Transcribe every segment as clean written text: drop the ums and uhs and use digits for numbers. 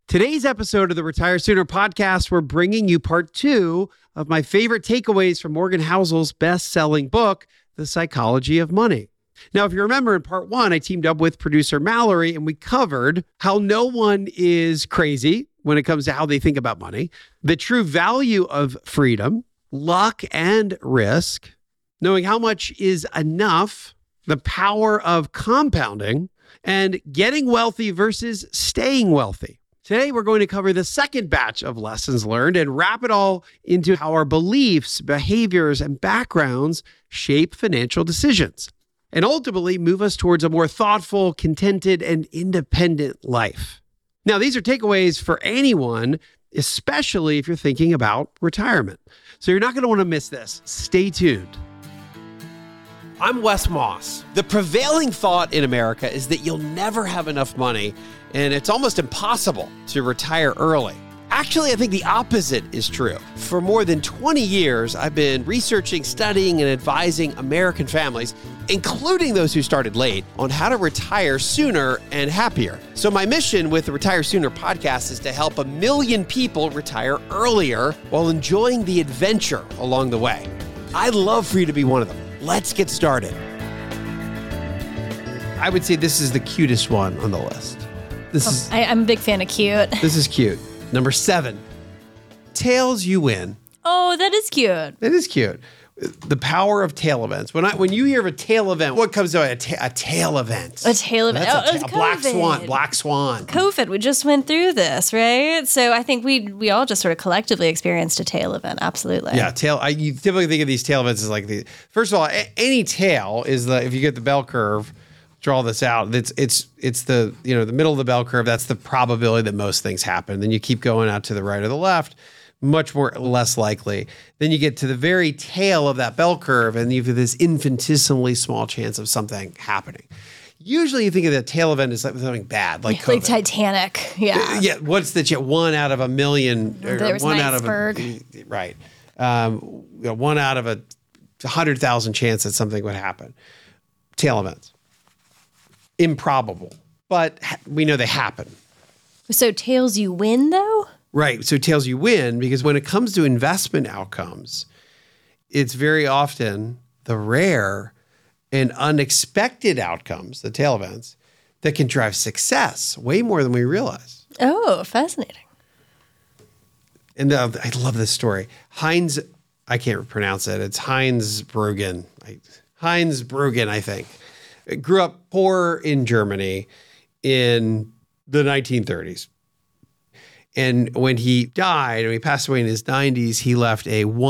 Today's episode of the Retire Sooner podcast, we're bringing you part 2 of my favorite takeaways from Morgan Housel's best-selling book, The Psychology of Money. Now, if you remember in part 1, I teamed up with producer Mallory and we covered how no one is crazy when it comes to how they think about money, the true value of freedom, luck and risk, knowing how much is enough, the power of compounding, and getting wealthy versus staying wealthy. Today, we're going to cover the second batch of lessons learned and wrap it all into how our beliefs, behaviors, and backgrounds shape financial decisions and ultimately move us towards a more thoughtful, contented, and independent life. Now, these are takeaways for anyone, especially if you're thinking about retirement. So you're not going to want to miss this. Stay tuned. I'm Wes Moss. The prevailing thought in America is that you'll never have enough money and it's almost impossible to retire early. Actually, I think the opposite is true. For more than 20 years, I've been researching, studying, and advising American families, including those who started late, on how to retire sooner and happier. So my mission with the Retire Sooner podcast is to help 1 million people retire earlier while enjoying the adventure along the way. I'd love for you to be one of them. Let's get started. I would say this is the cutest one on the list. I'm a big fan of cute. This is cute. Number 7, tails you win. Oh, that is cute. It is cute. The power of tail events. When you hear of a tail event, what comes to mind? A tail event. A tail event. That's a black swan. Black swan. COVID. We just went through this, right? So I think we all just sort of collectively experienced a tail event. Absolutely. Yeah, tail. You typically think of these tail events as like the. First of all, any tail is if you get the bell curve. Draw this out. It's the the middle of the bell curve. That's the probability that most things happen. Then you keep going out to the right or the left, much less likely. Then you get to the very tail of that bell curve, and you have this infinitesimally small chance of something happening. Usually, you think of the tail event as like something bad, like COVID. Like Titanic. Yeah. Yeah. What's the chance? 1 out of 1,000,000. There was an iceberg. Right. 1 out of 100,000 chance that something would happen. Tail events. Improbable, but we know they happen. So tails you win, though? Right. So tails you win because when it comes to investment outcomes, it's very often the rare and unexpected outcomes, the tail events, that can drive success way more than we realize. Oh, fascinating. And I love this story. Heinz, I can't pronounce it. It's Heinz Bruggen. Heinz Bruggen, I think. Grew up poor in Germany in the 1930s. And when he died, and he passed away in his 90s, he left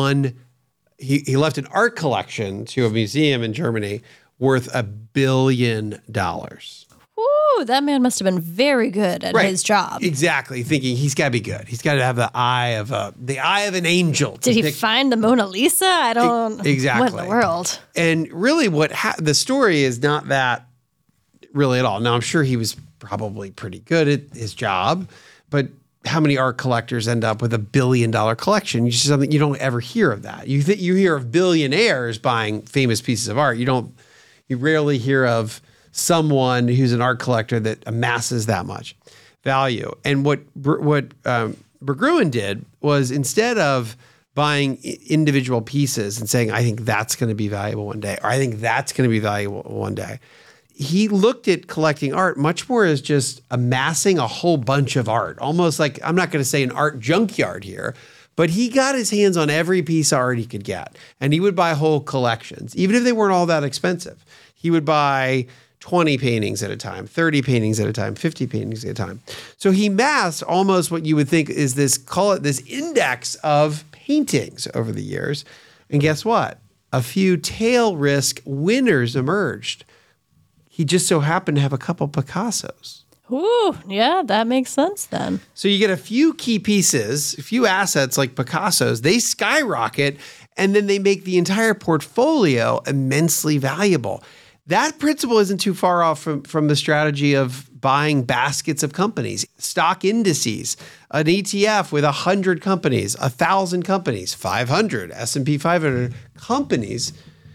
he left an art collection to a museum in Germany worth $1 billion. Ooh, that man must have been very good at his job. Exactly, thinking he's got to be good. He's got to have the eye of an angel. Did he find the Mona Lisa? I don't. Exactly. What in the world? And really, the story is not that really at all. Now, I'm sure he was probably pretty good at his job, but how many art collectors end up with $1 billion collection? You don't ever hear of that. You hear of billionaires buying famous pieces of art. You rarely hear of someone who's an art collector that amasses that much value. And what Berggruen did was, instead of buying individual pieces and saying, I think that's going to be valuable one day, or I think that's going to be valuable one day, he looked at collecting art much more as just amassing a whole bunch of art, almost like, I'm not going to say an art junkyard here, but he got his hands on every piece of art he could get. And he would buy whole collections, even if they weren't all that expensive. He would buy 20 paintings at a time, 30 paintings at a time, 50 paintings at a time. So he massed almost what you would think is this index of paintings over the years. And guess what? A few tail risk winners emerged. He just so happened to have a couple Picassos. Ooh, yeah, that makes sense then. So you get a few key pieces, a few assets like Picassos, they skyrocket, and then they make the entire portfolio immensely valuable. That principle isn't too far off from the strategy of buying baskets of companies, stock indices, an ETF with 100 companies, 1,000 companies, 500, S&P 500 companies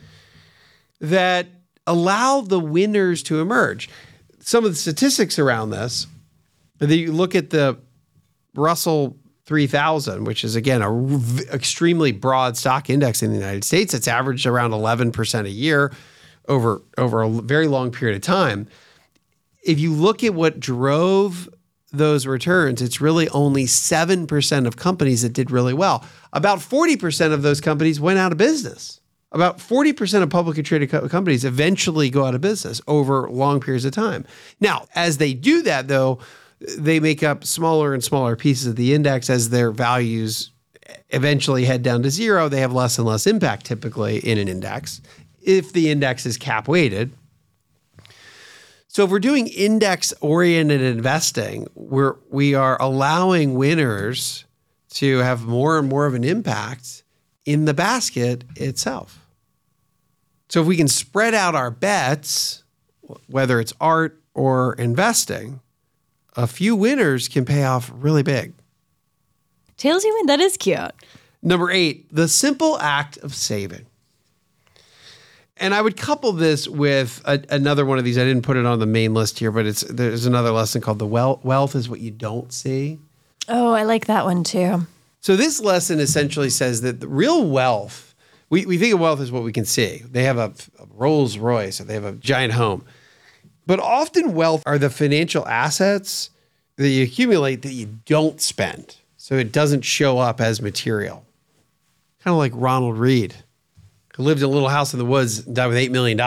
that allow the winners to emerge. Some of the statistics around this, you look at the Russell 3000, which is, again, extremely broad stock index in the United States. It's averaged around 11% a year over a very long period of time. If you look at what drove those returns, it's really only 7% of companies that did really well. About 40% of those companies went out of business. About 40% of publicly traded companies eventually go out of business over long periods of time. Now, as they do that, though, they make up smaller and smaller pieces of the index as their values eventually head down to zero. They have less and less impact typically in an index if the index is cap weighted. So if we're doing index-oriented investing, we are allowing winners to have more and more of an impact in the basket itself. So if we can spread out our bets, whether it's art or investing, a few winners can pay off really big. Tails, you mean that is cute. Number 8, the simple act of saving. And I would couple this with another one of these. I didn't put it on the main list here, but there's another lesson called the wealth is what you don't see. Oh, I like that one too. So this lesson essentially says that the real wealth, we think of wealth as what we can see. They have a Rolls Royce or they have a giant home. But often wealth are the financial assets that you accumulate that you don't spend. So it doesn't show up as material. Kind of like Ronald Reed, who lived in a little house in the woods and died with $8 million.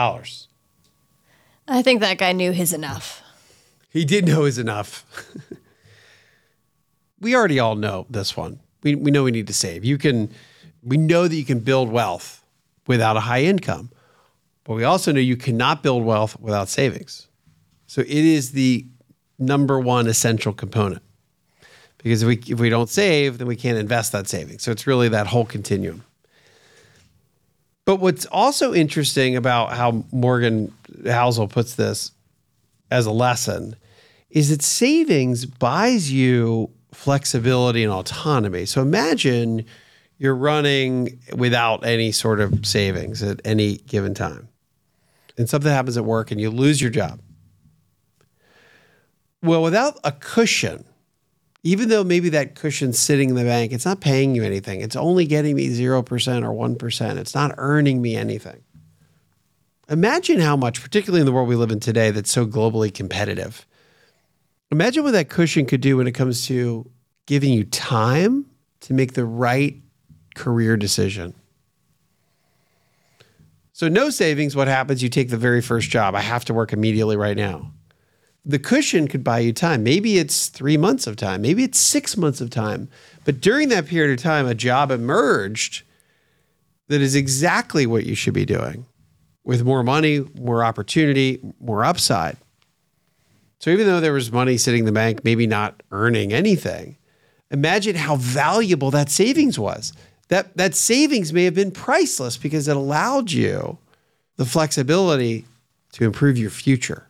I think that guy knew his enough. He did know his enough. We already all know this one. We know we need to save. We know that you can build wealth without a high income, but we also know you cannot build wealth without savings. So it is the number one essential component, because if we don't save, then we can't invest that savings. So it's really that whole continuum. But what's also interesting about how Morgan Housel puts this as a lesson is that savings buys you flexibility and autonomy. So imagine you're running without any sort of savings at any given time, and something happens at work and you lose your job. Well, without a cushion, even though maybe that cushion's sitting in the bank, it's not paying you anything. It's only getting me 0% or 1%. It's not earning me anything. Imagine how much, particularly in the world we live in today that's so globally competitive, imagine what that cushion could do when it comes to giving you time to make the right career decision. So no savings, what happens? You take the very first job. I have to work immediately right now. The cushion could buy you time. Maybe it's 3 months of time. Maybe it's 6 months of time. But during that period of time, a job emerged that is exactly what you should be doing, with more money, more opportunity, more upside. So even though there was money sitting in the bank, maybe not earning anything, imagine how valuable that savings was. That savings may have been priceless because it allowed you the flexibility to improve your future.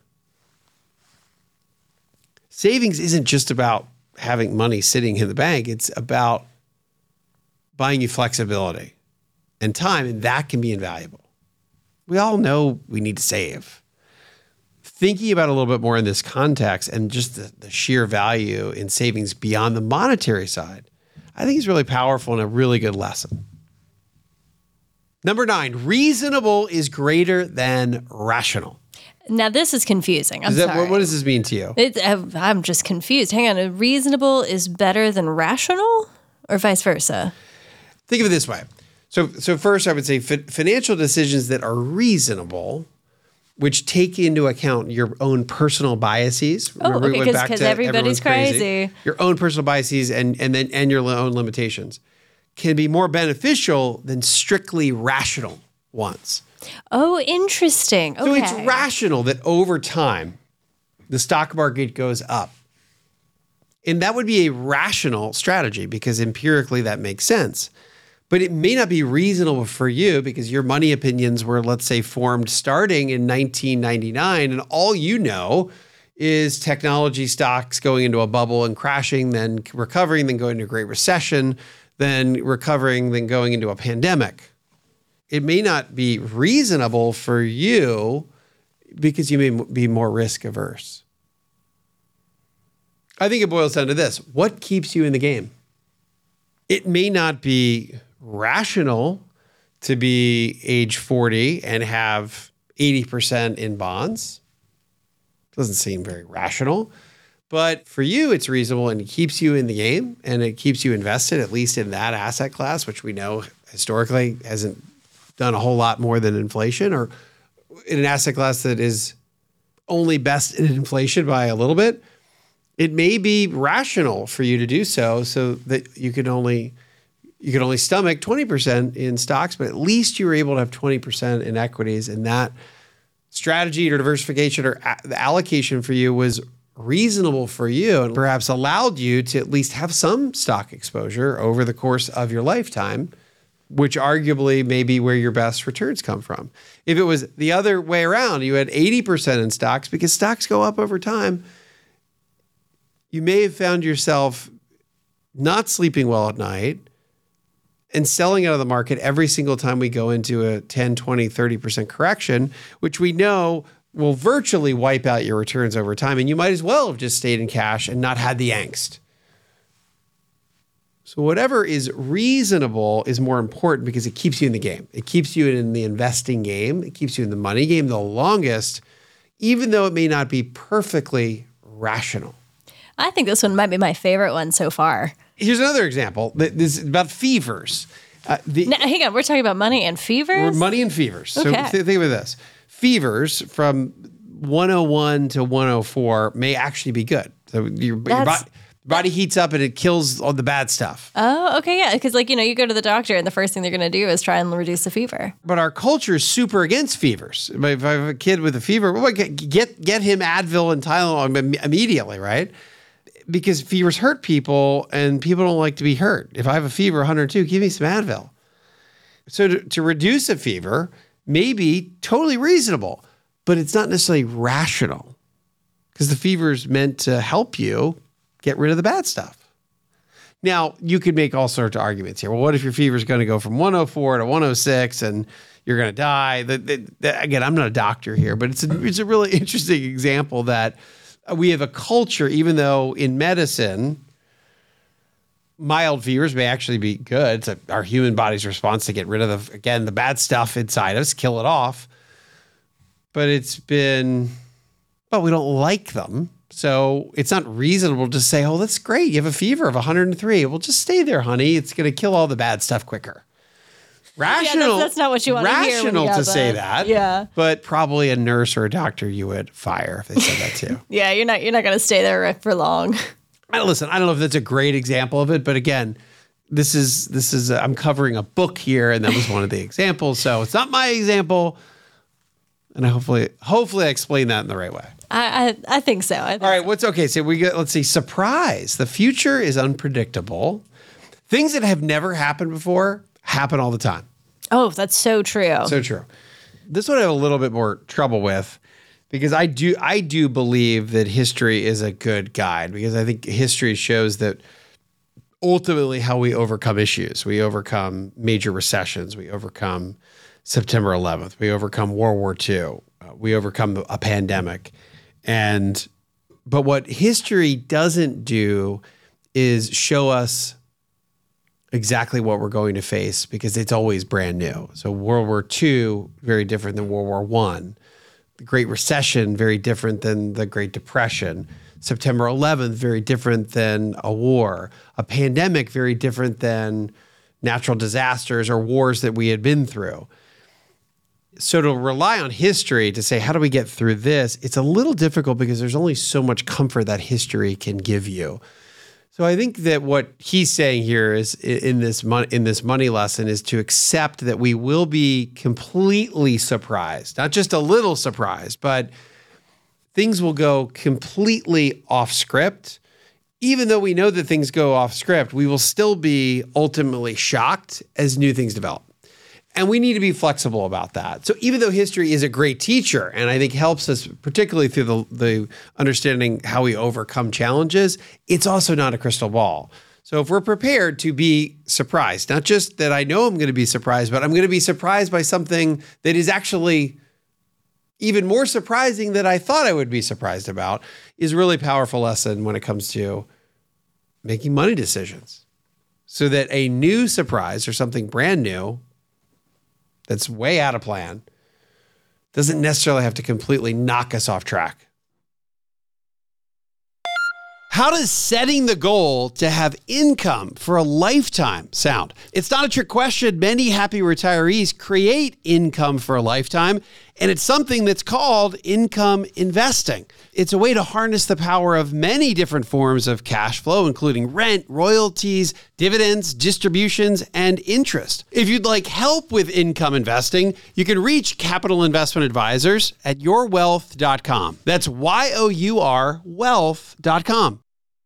Savings isn't just about having money sitting in the bank. It's about buying you flexibility and time, and that can be invaluable. We all know we need to save. Thinking about it a little bit more in this context and just the sheer value in savings beyond the monetary side, I think is really powerful and a really good lesson. Number 9, reasonable is greater than rational. Now, this is confusing. I'm sorry. What does this mean to you? I'm just confused. Hang on. Reasonable is better than rational, or vice versa? Think of it this way. So first, I would say financial decisions that are reasonable, which take into account your own personal biases. Oh, okay, because everybody's crazy. Your own personal biases and your own limitations can be more beneficial than strictly rational ones. Oh, interesting. Okay. So it's rational that over time, the stock market goes up. And that would be a rational strategy because empirically that makes sense. But it may not be reasonable for you because your money opinions were, let's say, formed starting in 1999. And all you know is technology stocks going into a bubble and crashing, then recovering, then going into a great recession, then recovering, then going into a pandemic. It may not be reasonable for you because you may be more risk averse. I think it boils down to this. What keeps you in the game? It may not be rational to be age 40 and have 80% in bonds. Doesn't seem very rational. But for you, it's reasonable and it keeps you in the game and it keeps you invested, at least in that asset class, which we know historically hasn't done a whole lot more than inflation, or in an asset class that is only best in inflation by a little bit. It may be rational for you to do so that you could only stomach 20% in stocks, but at least you were able to have 20% in equities, and that strategy or diversification or the allocation for you was reasonable for you and perhaps allowed you to at least have some stock exposure over the course of your lifetime, which arguably may be where your best returns come from. If it was the other way around, you had 80% in stocks, because stocks go up over time, you may have found yourself not sleeping well at night and selling out of the market every single time we go into a 10, 20, 30% correction, which we know will virtually wipe out your returns over time. And you might as well have just stayed in cash and not had the angst. So whatever is reasonable is more important because it keeps you in the game. It keeps you in the investing game. It keeps you in the money game the longest, even though it may not be perfectly rational. I think this one might be my favorite one so far. Here's another example. This is about fevers. Now, hang on, we're talking about money and fevers? Money and fevers. Okay. So think about this. Fevers from 101 to 104 may actually be good. So your body heats up and it kills all the bad stuff. Oh, okay, yeah. Because you go to the doctor and the first thing they're going to do is try and reduce the fever. But our culture is super against fevers. If I have a kid with a fever, get him Advil and Tylenol immediately, right? Because fevers hurt people and people don't like to be hurt. If I have a fever 102, give me some Advil. So to reduce a fever may be totally reasonable, but it's not necessarily rational because the fever is meant to help you get rid of the bad stuff. Now, you could make all sorts of arguments here. Well, what if your fever is going to go from 104 to 106 and you're going to die? Again, I'm not a doctor here, but it's a really interesting example that we have a culture, even though in medicine, mild fevers may actually be good. It's our human body's response to get rid of the bad stuff inside us, kill it off. But it's been, we don't like them. So it's not reasonable to say, oh, that's great. You have a fever of 103. Well, just stay there, honey. It's going to kill all the bad stuff quicker. Rational. Yeah, that's not what you want to hear. Rational to say that. Yeah. But probably a nurse or a doctor you would fire if they said that too. Yeah, you're not going to stay there for long. Listen, I don't know if that's a great example of it, but again, this is I'm covering a book here, and that was one of the examples. So it's not my example, and hopefully I explained that in the right way. I think so. All right, so let's see, surprise. The future is unpredictable. Things that have never happened before happen all the time. Oh, that's so true. So true. This one I have a little bit more trouble with because I do believe that history is a good guide, because I think history shows that ultimately how we overcome issues. We overcome major recessions. We overcome September 11th. We overcome World War II. We overcome a pandemic. But what history doesn't do is show us exactly what we're going to face, because it's always brand new. So World War II, very different than World War I. The Great Recession, very different than the Great Depression. September 11th, very different than a war. A pandemic, very different than natural disasters or wars that we had been through. So to rely on history to say, how do we get through this? It's a little difficult because there's only so much comfort that history can give you. So I think that what he's saying here is in this money lesson is to accept that we will be completely surprised, not just a little surprised, but things will go completely off script. Even though we know that things go off script, we will still be ultimately shocked as new things develop. And we need to be flexible about that. So even though history is a great teacher, and I think helps us particularly through the understanding how we overcome challenges, it's also not a crystal ball. So if we're prepared to be surprised, not just that I know I'm going to be surprised, but I'm going to be surprised by something that is actually even more surprising than I thought I would be surprised about, is a really powerful lesson when it comes to making money decisions. So that a new surprise or something brand new that's way out of plan doesn't necessarily have to completely knock us off track. How does setting the goal to have income for a lifetime sound? It's not a trick question. Many happy retirees create income for a lifetime, and it's something that's called income investing. It's a way to harness the power of many different forms of cash flow, including rent, royalties, dividends, distributions, and interest. If you'd like help with income investing, you can reach Capital Investment Advisors at yourwealth.com. That's YOUR wealth.com.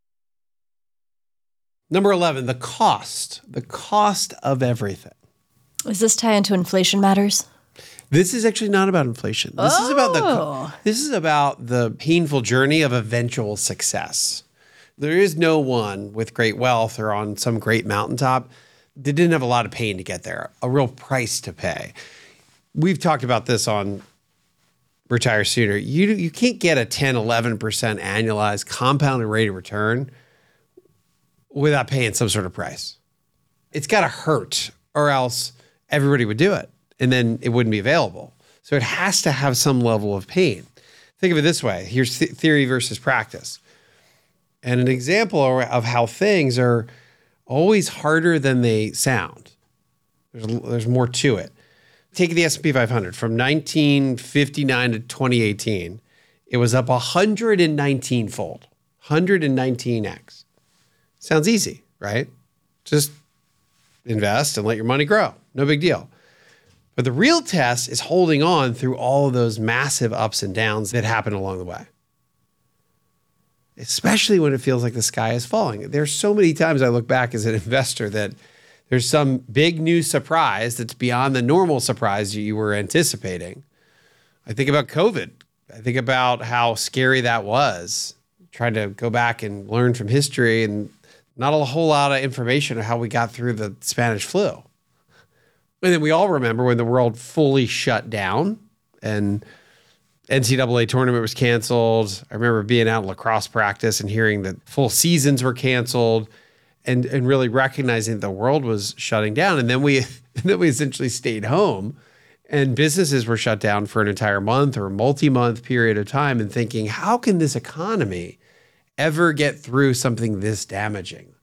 Number 11, the cost of everything. Does this tie into inflation matters? This is actually not about inflation. This is about the painful journey of eventual success. There is no one with great wealth or on some great mountaintop that didn't have a lot of pain to get there, a real price to pay. We've talked about this on Retire Sooner. You can't get a 10, 11% annualized compounded rate of return without paying some sort of price. It's got to hurt, or else everybody would do it, and then it wouldn't be available. So it has to have some level of pain. Think of it this way. Here's theory versus practice. And an example of how things are always harder than they sound. There's more to it. Take the S&P 500 from 1959 to 2018. It was up 119-fold, 119x. Sounds easy, right? Just invest and let your money grow. No big deal. But the real test is holding on through all of those massive ups and downs that happen along the way. Especially when it feels like the sky is falling. There's so many times I look back as an investor that there's some big new surprise that's beyond the normal surprise you were anticipating. I think about COVID. I think about how scary that was. Trying to go back and learn from history, and not a whole lot of information on how we got through the Spanish flu. And then we all remember when the world fully shut down and NCAA tournament was canceled. I remember being out in lacrosse practice and hearing that full seasons were canceled, and really recognizing the world was shutting down. And then we essentially stayed home, and businesses were shut down for an entire month or a multi-month period of time, and thinking, how can this economy ever get through something this damaging?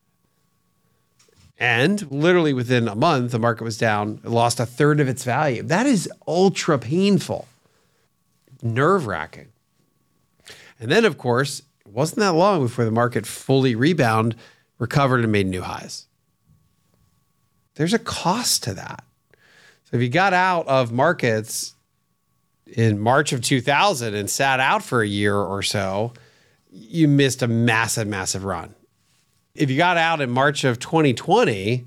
And literally within a month, the market was down. It lost a third of its value. That is ultra painful, nerve-wracking. And then, of course, it wasn't that long before the market fully recovered and made new highs. There's a cost to that. So if you got out of markets in March of 2000 and sat out for a year or so, you missed a massive, massive run. If you got out in March of 2020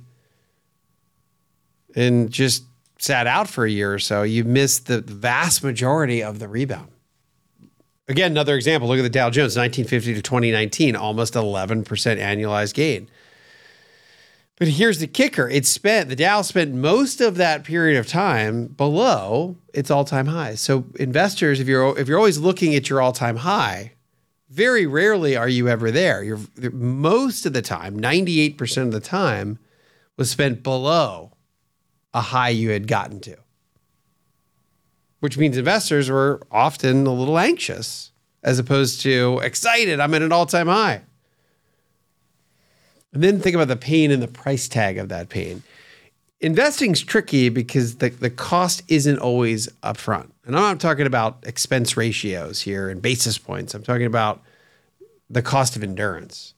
and just sat out for a year or so, you missed the vast majority of the rebound. Again, another example, look at the Dow Jones, 1950 to 2019, almost 11% annualized gain. But here's the kicker. The Dow spent most of that period of time below its all-time high. So investors, if you're always looking at your all-time high, very rarely are you ever there. Most of the time, 98% of the time, was spent below a high you had gotten to, which means investors were often a little anxious as opposed to excited. I'm at an all-time high. And then think about the pain and the price tag of that pain. Investing's tricky because the cost isn't always upfront. And I'm not talking about expense ratios here and basis points. I'm talking about the cost of endurance.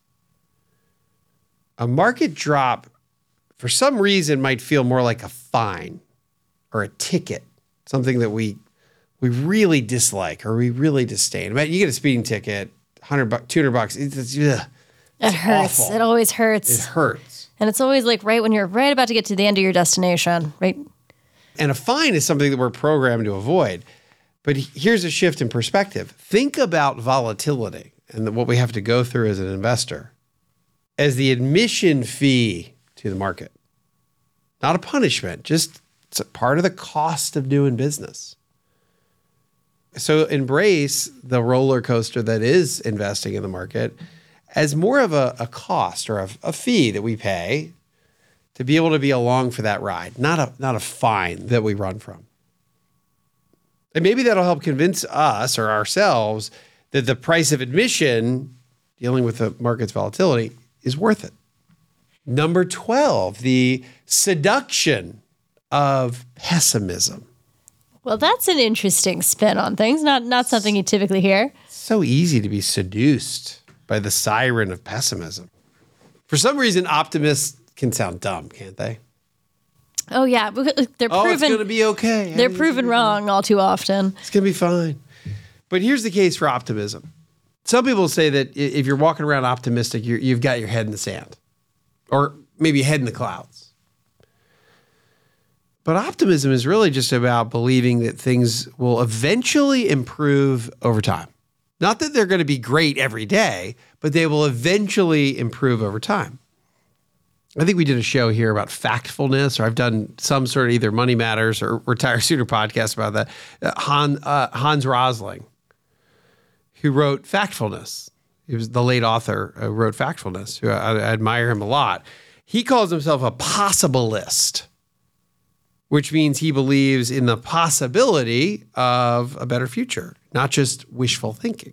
A market drop, for some reason, might feel more like a fine or a ticket, something that we really dislike or we really disdain. I mean, you get a speeding ticket, $100, $200. It hurts. Awful. It always hurts. It hurts. And it's always like right when you're right about to get to the end of your destination, right? And a fine is something that we're programmed to avoid. But here's a shift in perspective. Think about volatility and what we have to go through as an investor as the admission fee to the market. Not a punishment, just it's a part of the cost of doing business. So embrace the roller coaster that is investing in the market as more of a cost or a fee that we pay to be able to be along for that ride, not a fine that we run from. And maybe that'll help convince us or ourselves that the price of admission, dealing with the market's volatility, is worth it. Number 12, the seduction of pessimism. Well, that's an interesting spin on things, not something you typically hear. So easy to be seduced by the siren of pessimism. For some reason, optimists can sound dumb, can't they? Oh, yeah. They're proven, it's going to be okay. They're proven wrong all too often. It's going to be fine. But here's the case for optimism. Some people say that if you're walking around optimistic, you've got your head in the sand or maybe head in the clouds. But optimism is really just about believing that things will eventually improve over time. Not that they're going to be great every day, but they will eventually improve over time. I think we did a show here about factfulness, or I've done some sort of either Money Matters or Retire Sooner podcast about that. Hans Rosling, who wrote Factfulness. He was the late author who wrote Factfulness, who I admire him a lot. He calls himself a possibilist, which means he believes in the possibility of a better future, not just wishful thinking.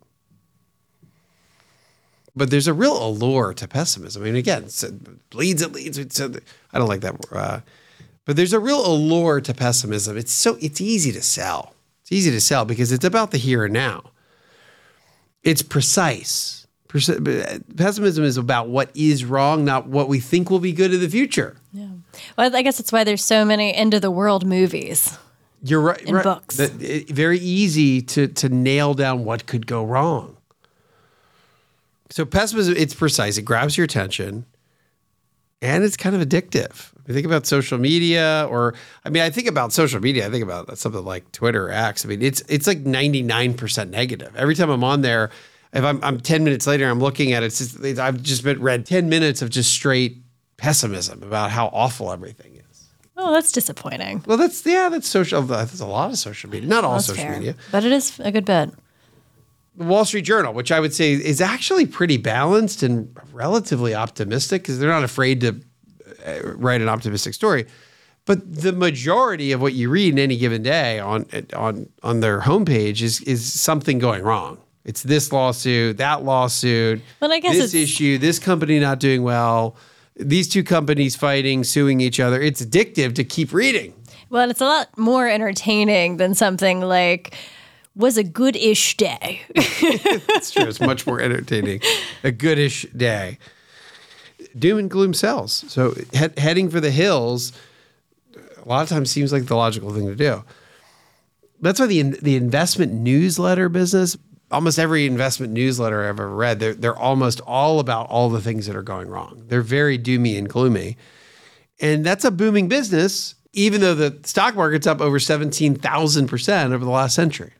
But there's a real allure to pessimism. I mean, again, it leads. I don't like that word. But there's a real allure to pessimism. It's easy to sell. It's easy to sell because it's about the here and now. It's precise. Pessimism is about what is wrong, not what we think will be good in the future. Yeah. Well, I guess that's why there's so many end of the world movies. You're right. In books. Very easy to nail down what could go wrong. So pessimism, it's precise. It grabs your attention, and it's kind of addictive. I think about social media, I think about social media. I think about something like Twitter or X. I mean, it's like 99% negative. Every time I'm on there, if I'm 10 minutes later, I'm looking at it. I've just read 10 minutes of just straight pessimism about how awful everything is. Oh, that's disappointing. Well, that's social. That's a lot of social media. Not all social media, but it is a good bet. The Wall Street Journal, which I would say is actually pretty balanced and relatively optimistic because they're not afraid to write an optimistic story. But the majority of what you read in any given day on their homepage is something going wrong. It's this lawsuit, that lawsuit, but I guess this issue, this company not doing well, these two companies fighting, suing each other. It's addictive to keep reading. Well, it's a lot more entertaining than something like was a good-ish day. That's true. It's much more entertaining. A good-ish day. Doom and gloom sells. So heading for the hills a lot of times seems like the logical thing to do. That's why the investment newsletter business, almost every investment newsletter I've ever read, they're almost all about all the things that are going wrong. They're very doomy and gloomy. And that's a booming business, even though the stock market's up over 17,000% over the last century.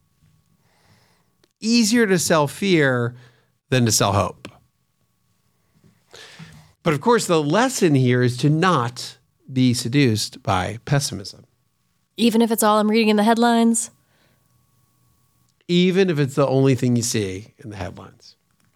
Easier to sell fear than to sell hope. But of course, the lesson here is to not be seduced by pessimism. Even if it's all I'm reading in the headlines? Even if it's the only thing you see in the headlines.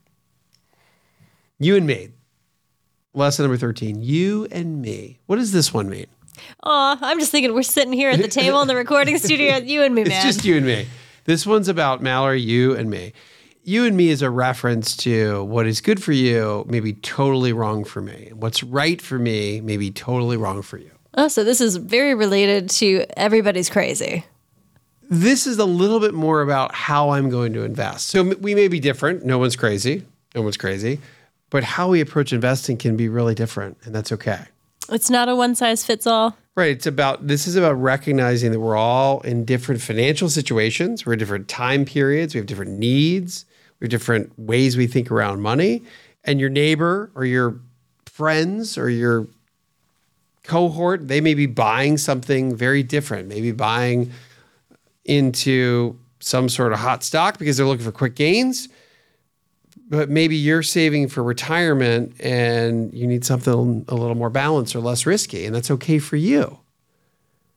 You and me. Lesson number 13. You and me. What does this one mean? Oh, I'm just thinking we're sitting here at the table in the recording studio. You and me, man. It's just you and me. This one's about Mallory, you and me. You and me is a reference to what is good for you may be totally wrong for me. What's right for me may be totally wrong for you. Oh, so this is very related to everybody's crazy. This is a little bit more about how I'm going to invest. So we may be different. No one's crazy. But how we approach investing can be really different, and that's okay. It's not a one-size-fits-all. Right. This is about recognizing that we're all in different financial situations. We're in different time periods. We have different needs. We have different ways we think around money. And your neighbor or your friends or your cohort, they may be buying something very different, maybe buying into some sort of hot stock because they're looking for quick gains. But maybe you're saving for retirement and you need something a little more balanced or less risky, and that's okay for you.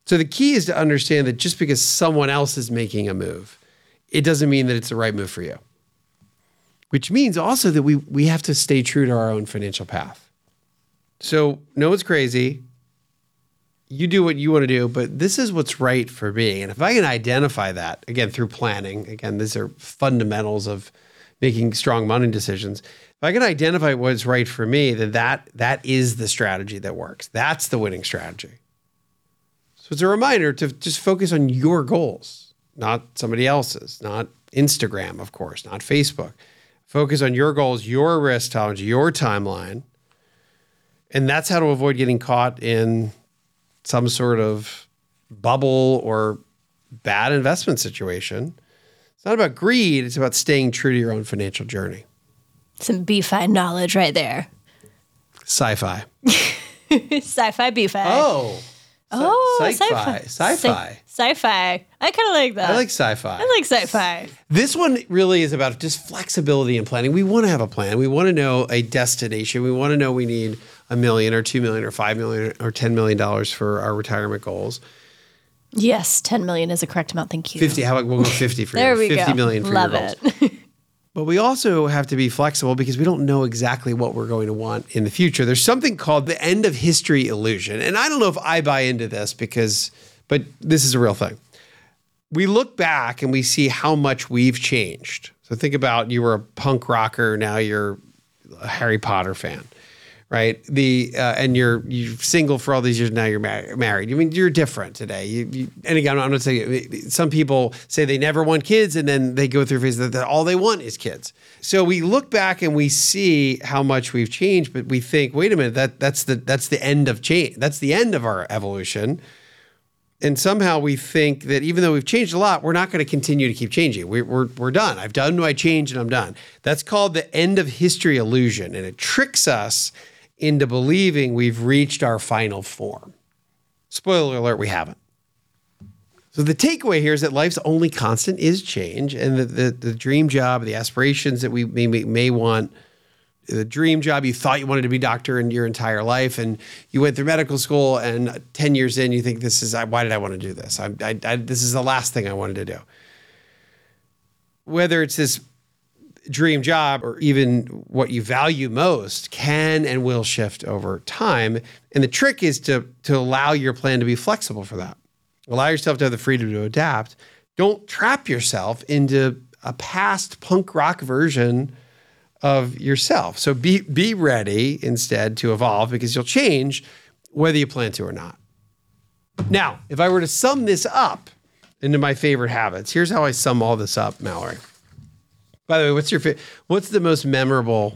So the key is to understand that just because someone else is making a move, it doesn't mean that it's the right move for you. Which means also that we have to stay true to our own financial path. So no one's crazy. You do what you want to do, but this is what's right for me. And if I can identify that, again, through planning, again, these are fundamentals of making strong money decisions. If I can identify what's right for me, then that is the strategy that works. That's the winning strategy. So it's a reminder to just focus on your goals, not somebody else's, not Instagram, of course, not Facebook. Focus on your goals, your risk tolerance, your timeline. And that's how to avoid getting caught in some sort of bubble or bad investment situation. It's not about greed. It's about staying true to your own financial journey. Some B-Fi knowledge right there. Sci-fi. Sci-fi B-Fi. Sci-fi. Sci-fi. I kind of like that. I like sci-fi. I like sci-fi. This one really is about just flexibility and planning. We want to have a plan. We want to know a destination. We want to know we need $1 million or $2 million or $5 million or $10 million for our retirement goals. Yes, 10 million is a correct amount. Thank you. 50. We'll go 50 for there you. we 50 go. million for Love your goals. it. But we also have to be flexible because we don't know exactly what we're going to want in the future. There's something called the end of history illusion. And I don't know if I buy into this but this is a real thing. We look back and we see how much we've changed. So think about you were a punk rocker, now you're a Harry Potter fan, right? And you're single for all these years, now you're married. I mean, you're different today. And again, I'm not saying, some people say they never want kids and then they go through phases that all they want is kids. So we look back and we see how much we've changed, but we think, wait a minute, that's the end of change. That's the end of our evolution. And somehow we think that even though we've changed a lot, we're not going to continue to keep changing. We're done. I've done my change and I'm done. That's called the end of history illusion. And it tricks us into believing we've reached our final form. Spoiler alert, we haven't. So the takeaway here is that life's only constant is change, and the dream job, the aspirations that we may want, the dream job, you thought you wanted to be a doctor in your entire life, and you went through medical school, and 10 years in, you think why did I want to do this? This is the last thing I wanted to do. Whether it's this dream job or even what you value most can and will shift over time. And the trick is to allow your plan to be flexible for that. Allow yourself to have the freedom to adapt. Don't trap yourself into a past punk rock version of yourself. So be ready instead to evolve, because you'll change whether you plan to or not. Now, if I were to sum this up into my favorite habits, here's how I sum all this up, Mallory. By the way, what's the most memorable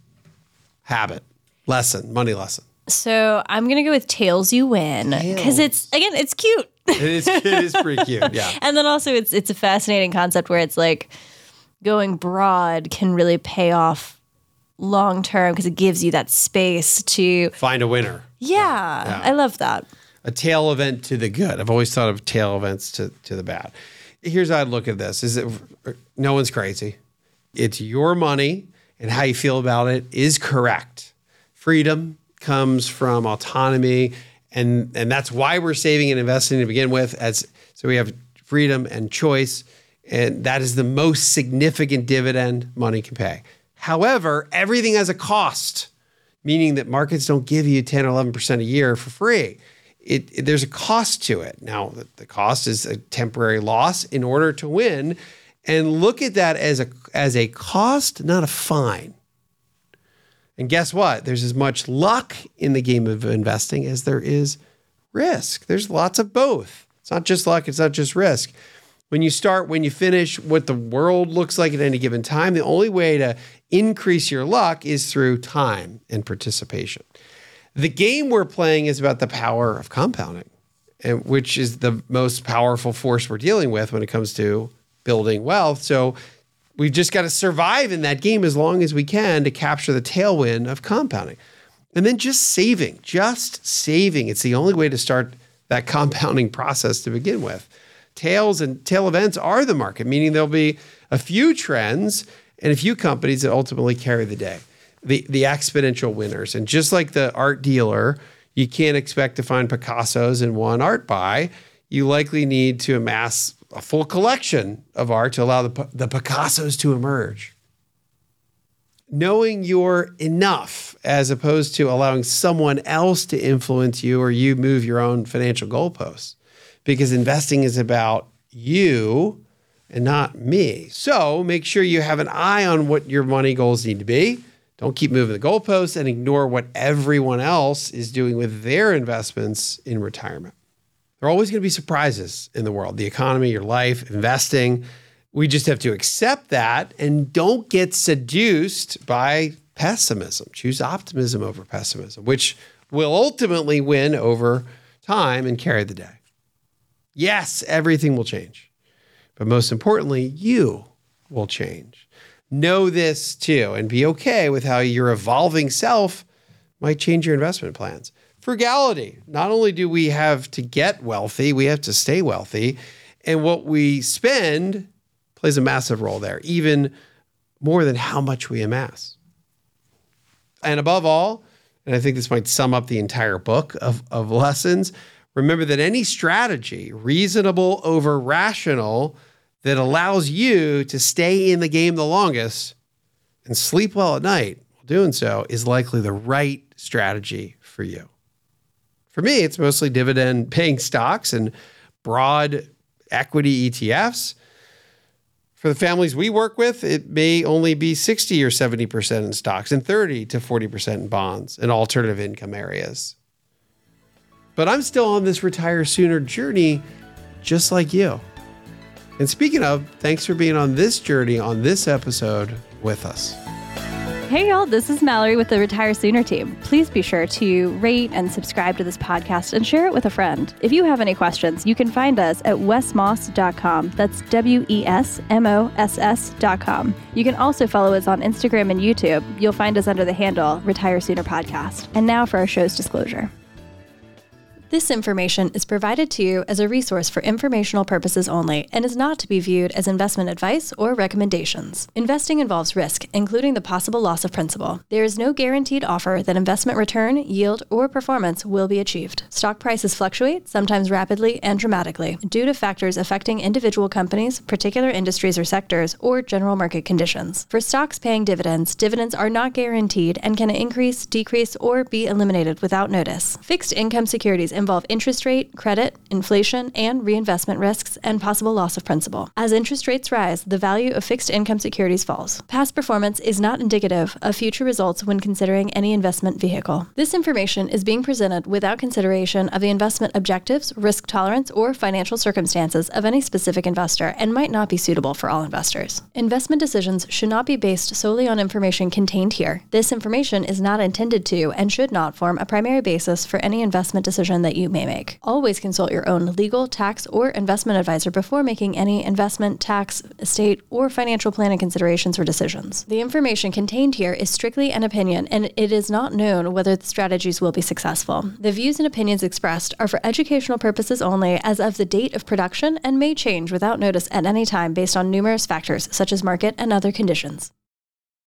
habit, money lesson? So I'm going to go with tails you win, because it's cute. It is pretty cute, yeah. And then also it's a fascinating concept where it's like going broad can really pay off long term because it gives you that space to find a winner. Yeah. I love that. A tail event to the good. I've always thought of tail events to the bad. Here's how I look at this: is that no one's crazy. It's your money, and how you feel about it is correct. Freedom comes from autonomy, and that's why we're saving and investing to begin with. So we have freedom and choice, and that is the most significant dividend money can pay. However, everything has a cost, meaning that markets don't give you 10 or 11% a year for free. There's a cost to it. Now, the cost is a temporary loss in order to win, and look at that as a cost, not a fine. And guess what? There's as much luck in the game of investing as there is risk. There's lots of both. It's not just luck. It's not just risk. When you start, when you finish, what the world looks like at any given time, the only way to increase your luck is through time and participation. The game we're playing is about the power of compounding, which is the most powerful force we're dealing with when it comes to building wealth. So we've just got to survive in that game as long as we can to capture the tailwind of compounding. And then just saving. It's the only way to start that compounding process to begin with. Tails and tail events are the market, meaning there'll be a few trends and a few companies that ultimately carry the day, the exponential winners. And just like the art dealer, You can't expect to find Picassos in one art buy. You likely need to amass a full collection of art to allow the Picassos to emerge. Knowing you're enough as opposed to allowing someone else to influence you or you move your own financial goalposts, because investing is about you and not me. So make sure you have an eye on what your money goals need to be. Don't keep moving the goalposts and ignore what everyone else is doing with their investments in retirement. There are always going to be surprises in the world, the economy, your life, investing. We just have to accept that and don't get seduced by pessimism. Choose optimism over pessimism, which will ultimately win over time and carry the day. Yes, everything will change, but most importantly, you will change. Know this too, and be okay with how your evolving self might change your investment plans. Frugality. Not only do we have to get wealthy, we have to stay wealthy, and what we spend plays a massive role there, even more than how much we amass. And above all, and I think this might sum up the entire book of lessons, remember that any strategy, reasonable over rational, that allows you to stay in the game the longest and sleep well at night while doing so is likely the right strategy for you. For me, it's mostly dividend-paying stocks and broad equity ETFs. For the families we work with, it may only be 60 or 70% in stocks and 30 to 40% in bonds and alternative income areas. But I'm still on this retire sooner journey, just like you. And speaking of, thanks for being on this journey on this episode with us. Hey y'all, this is Mallory with the Retire Sooner team. Please be sure to rate and subscribe to this podcast and share it with a friend. If you have any questions, you can find us at wesmoss.com. That's WESMOSS.com. You can also follow us on Instagram and YouTube. You'll find us under the handle Retire Sooner Podcast. And now for our show's disclosure. This information is provided to you as a resource for informational purposes only and is not to be viewed as investment advice or recommendations. Investing involves risk, including the possible loss of principal. There is no guaranteed offer that investment return, yield, or performance will be achieved. Stock prices fluctuate, sometimes rapidly and dramatically, due to factors affecting individual companies, particular industries or sectors, or general market conditions. For stocks paying dividends, dividends are not guaranteed and can increase, decrease, or be eliminated without notice. Fixed income securities involve interest rate, credit, inflation, and reinvestment risks and possible loss of principal. As interest rates rise, the value of fixed income securities falls. Past performance is not indicative of future results when considering any investment vehicle. This information is being presented without consideration of the investment objectives, risk tolerance, or financial circumstances of any specific investor and might not be suitable for all investors. Investment decisions should not be based solely on information contained here. This information is not intended to and should not form a primary basis for any investment decision that you may make. Always consult your own legal, tax, or investment advisor before making any investment, tax, estate, or financial planning considerations or decisions. The information contained here is strictly an opinion, and it is not known whether the strategies will be successful. The views and opinions expressed are for educational purposes only as of the date of production and may change without notice at any time based on numerous factors such as market and other conditions.